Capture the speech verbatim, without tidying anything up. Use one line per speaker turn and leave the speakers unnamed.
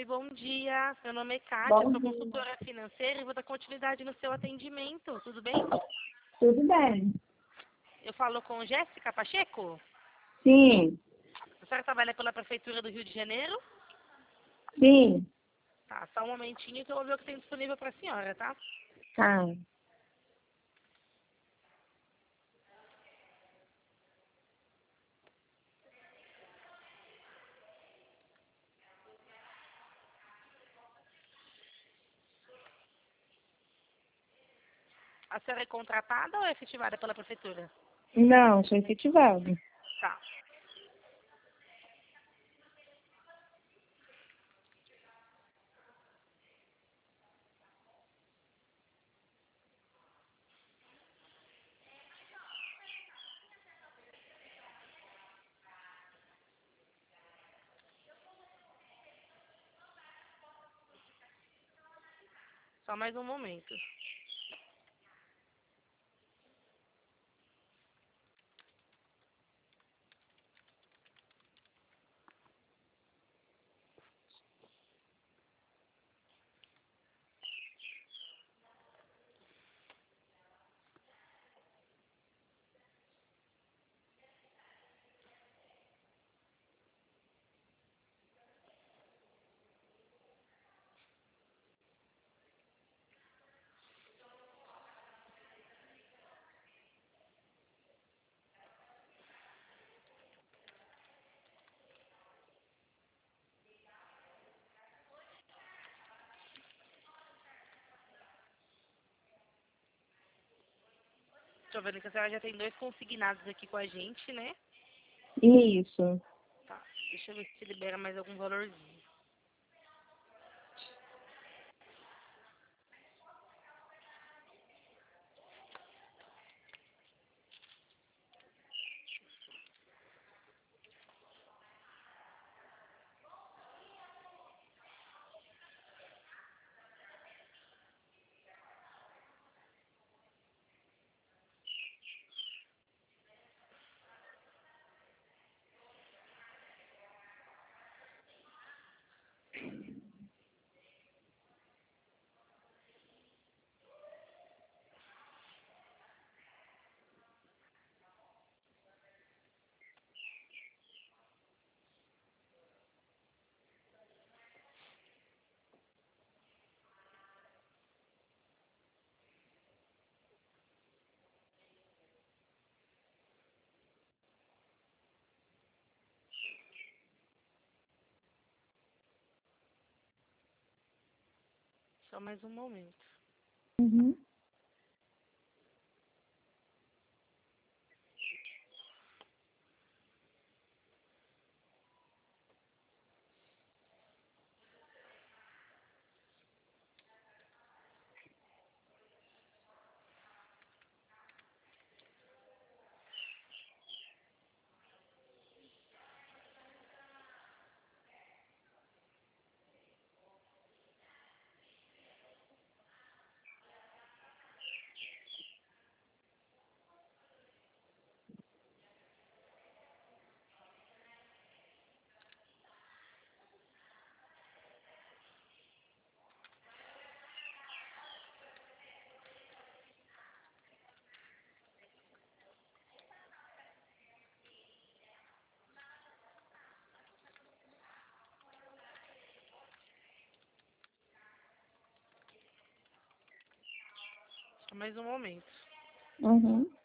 Oi, bom dia. Meu nome é Kátia,
Bom
sou
dia.
consultora financeira e vou dar continuidade no seu atendimento. Tudo bem?
Tudo bem?
Eu falo com Jéssica Pacheco.
Sim,
A senhora trabalha pela Prefeitura do Rio de Janeiro?
sim.
Tá, só um momentinho que eu vou ver o que tem disponível para a senhora, tá?
Tá.
A senhora é contratada ou é efetivada pela Prefeitura?
Não, sou efetivado.
Tá. Só mais um momento. Estou vendo que a senhora já tem dois consignados aqui com a gente, né?
Isso.
Tá. Deixa eu ver se libera mais algum valorzinho. Só mais um momento.
Uhum.
Só mais um momento.
Uhum.